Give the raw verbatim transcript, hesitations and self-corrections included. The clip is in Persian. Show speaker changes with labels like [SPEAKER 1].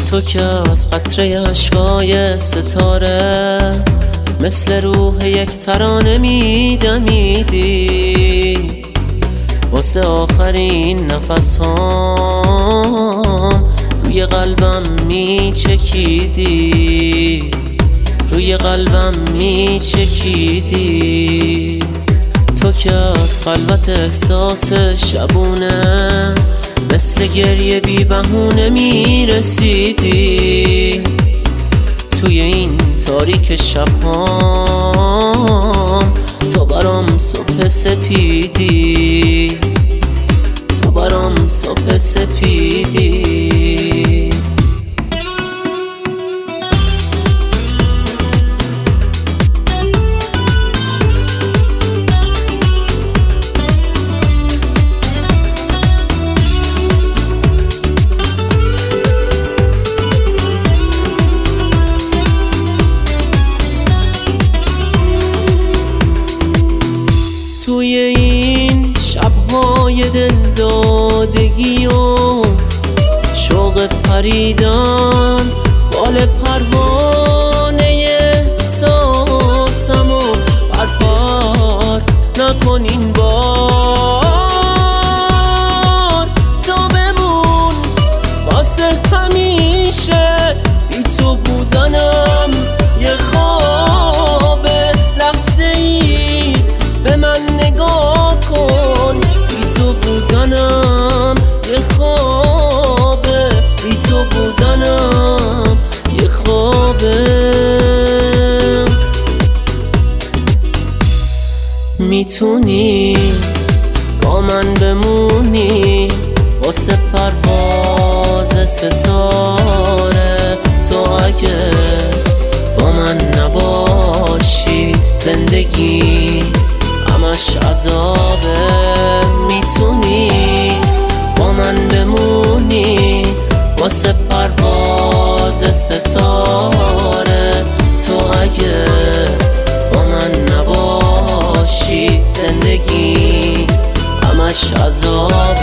[SPEAKER 1] تو که از قطره اشکای ستاره مثل روح یک ترانه میدمیدی، واسه آخرین نفس ها روی قلبم میچکیدی، روی قلبم میچکیدی. تو که از خلوت احساس شبونه مثل گریه بی بهونه میرسیدی، توی این تاریک شبهام تو برام صبح سپیدی، تو برام صبح سپیدی. توی این شب‌های دلدادگی و شوق پریدن بال پروانه احساسم و پرپر نکن این بار، تا بمون واسه همیشه بی تو بودنم یه خواب لحظه ای به من نگاه کن، بی تو بودنم یه خوابه، بی تو بودنم یه خوابه. میتونی با من بمونی واسه پرواز ستاره، تو اگه با من نباشی زندگی همش عذابه. میتونی با من بمونی واسه پرواز ستاره، تو اگه با من نباشی زندگی همش عذابه.